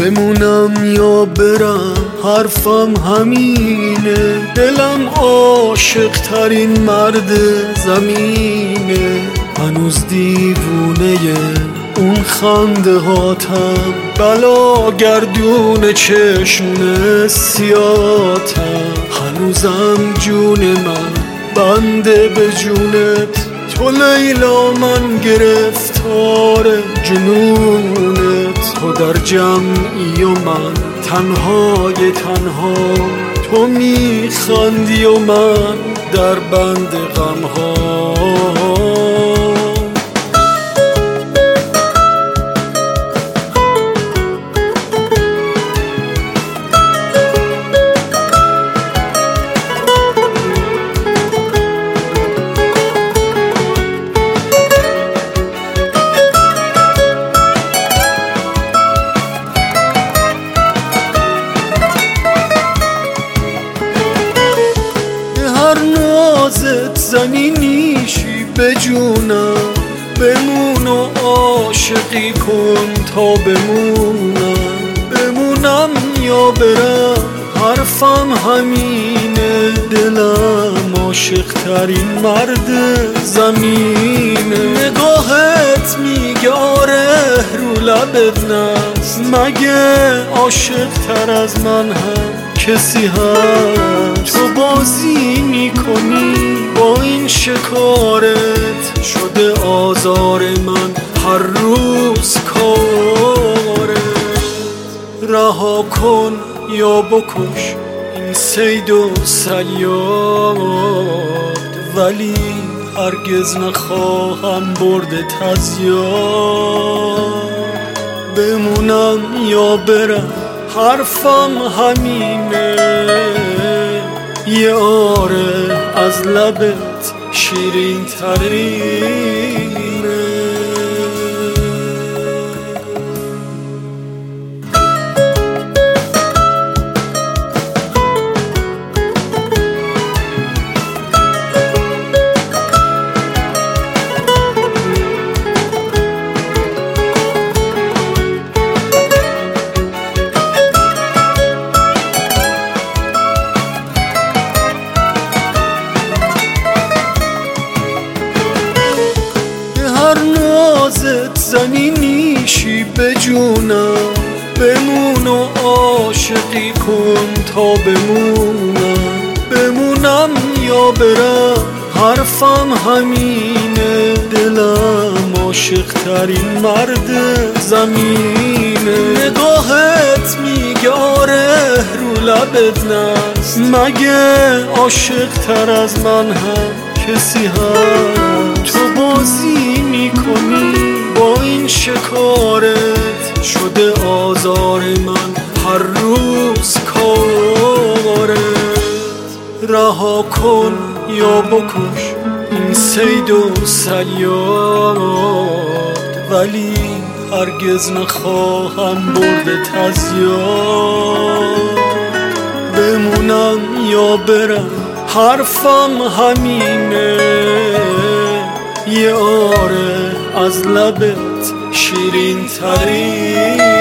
بمونم یا برم حرفم همینه، دلم عاشق ترین مرد زمینه. هنوز دیوونه اون خنده هاتم، بلا گردون چشم سیاتم. هنوزم جون من بنده به جونت، تو لیلا من گرفتار جنونت. تو در جمعی و من تنهای تنها، تو میخندی و من در بند غمها. نازت زنی نیشی به جونم، بمون و عاشقی کن تا بمونم یا برم حرفم همینه. دلم عاشق ترین مرد زمینه. نگاهت میگه آره رو لبت نست، مگه عاشق تر از من هم کسی هست؟ تو بازی میکنی با این شکارت، شده آزار من هر روز کارت. رها کن یا بکش این صید و صیاد، ولی هرگز نخواهم بردت از یاد. بمونم یا برم حرفم همینه، یه آره از لبت شیرین ترینه. نازت زنی نیشی به جونم، بمون و عاشقی کن تا بمونم یا برم حرفم همینه. دلم عاشق ترین مرد زمینه. نگاهت میگه آره رو لبت نست، مگه عاشق تر از من هم کسی هست؟ تو بازی میکنی با این شکارت، شده آزار من هر روز کارت. رها کن یا بکش این صید و صیاد، ولی هرگز نخواهم بردت از یاد. بمونم یا برم حرفم همینه، یه آره از لبت شیرین ترین